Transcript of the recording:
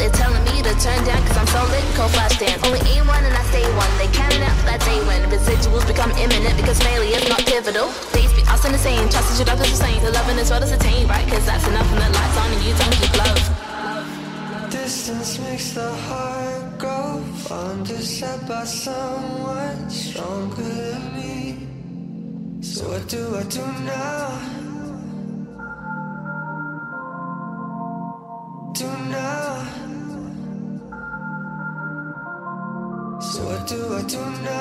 They're telling me to turn down cause I'm so lit, cold flash dance. Only A1 and I stay one. They counting out that day when residuals become imminent because failure is not pivotal. Days be us in the same, trust is your love is the same. The loving is what is attained, right? Cause that's enough and the lights on and you don't keep love. Distance makes the heart go underset by someone stronger than me. So what do I do now? Do now? So what do I do now?